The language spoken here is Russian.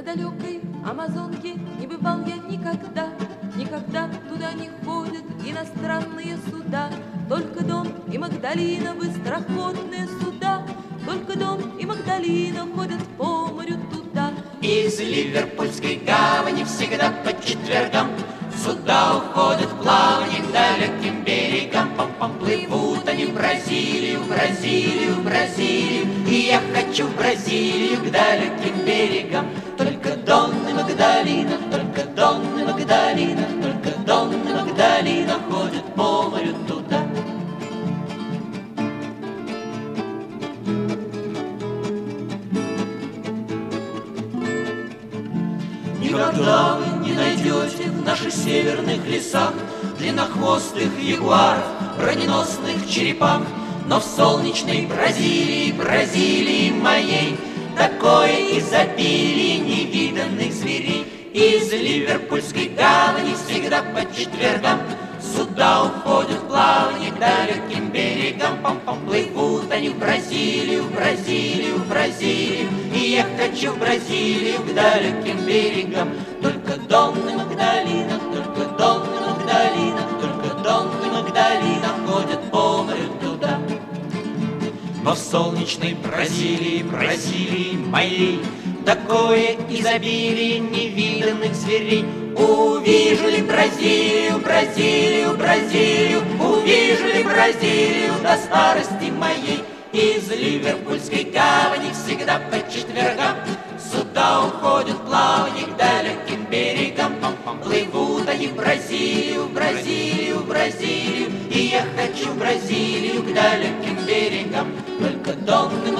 далекой Амазонке не бывал я никогда. Никогда туда не ходят иностранные суда. Только Дон и Магдалина, быстроходные суда. Только Дон и Магдалина ходят по морю туда. Из Ливерпульской гавани всегда по четвергам суда уходят в плавание к далеким берегам. Пам-пам, плывут они в Бразилию, в Бразилию, в Бразилию. И я хочу в Бразилию к далеким берегам. Только Дон и Магдалина, только Дон и Магдалина, только Дон и Магдалина ходят по морю туда. Никогда вы не найдете в наших северных лесах длиннохвостых ягуаров, броненосных черепах. Но в солнечной Бразилии, Бразилии моей, такое изобилие невиданных зверей. Из Ливерпульской гавани всегда по четвергам суда уходят в плавание к далеким берегам. Пам-пам, плывут они в Бразилию, в Бразилию, в Бразилию. И я хочу в Бразилию к далеким берегам. Только Дон и Магдалина, только Дон и Магдалина, только Дон и Магдалина ходят по морю туда. Но в солнечной Бразилии, Бразилии моей, такое изобилие невиданных зверей. Увижу ли Бразилию, Бразилию, Бразилию, увижу ли Бразилию до старости моей. Из Ливерпульской гавани всегда по четвергам суда уходят в плавание к далеким берегам. Плывут они в Бразилию, в Бразилию, в Бразилию. И я хочу в Бразилию к далеким берегам. Только Дон и